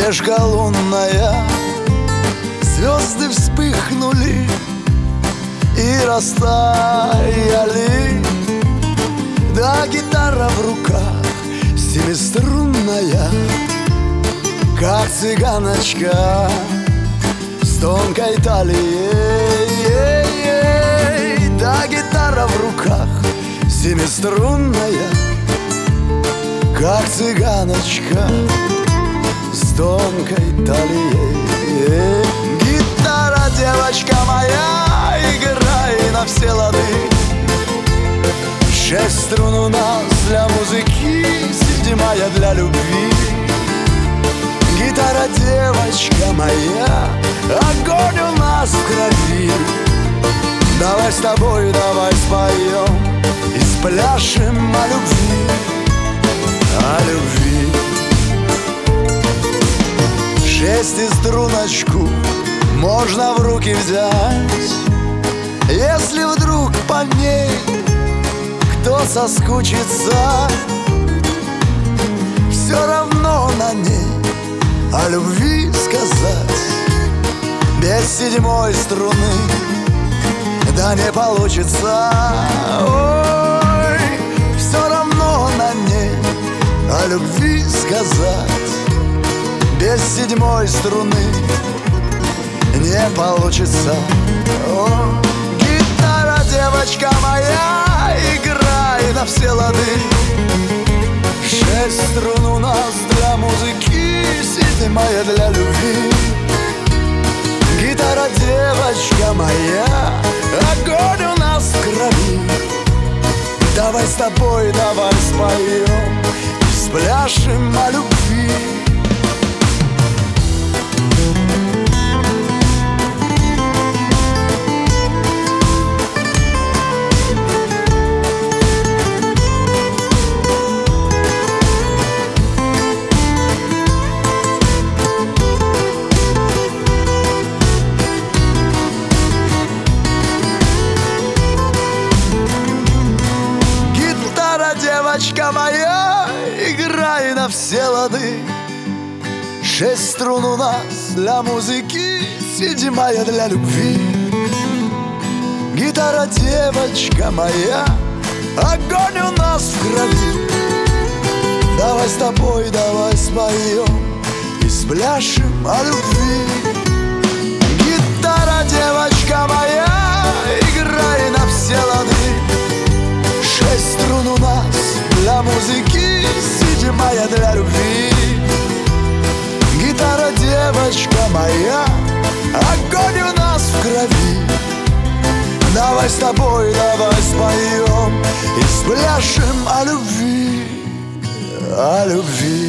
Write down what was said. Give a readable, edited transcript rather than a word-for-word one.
Пробежка лунная, звезды вспыхнули и растаяли. Да, гитара в руках семиструнная, как цыганочка с тонкой талией. Да, гитара в руках семиструнная, как цыганочка с тонкой талией. Гитара, девочка моя, играй на все лады. 6 струн у нас для музыки, 7 для любви. Гитара, девочка моя, огонь у нас в крови. Давай с тобой, давай споем и спляшем о любви, о любви. 6-струночку можно в руки взять, если вдруг по ней кто соскучится. Все равно на ней о любви сказать без 7 струны да не получится. Ой, все равно на ней о любви сказать без 7 струны не получится. О, гитара, девочка моя, играй на все лады. 6 струн у нас для музыки, 7 для любви. Гитара, девочка моя, огонь у нас в крови. Давай с тобой, давай споем и спляшем о любви. Девочка моя, играй на все лады. 6 струн у нас для музыки, 7 для любви. Гитара, девочка моя, огонь у нас в крови. Давай с тобой, давай споем и спляшем о любви. Гитара, девочка моя, играй на все лады. 6 струн у нас для музыки, 7 для любви. Гитара, девочка моя, огонь у нас в крови. Давай с тобой, давай споем и спляшем о любви, о любви.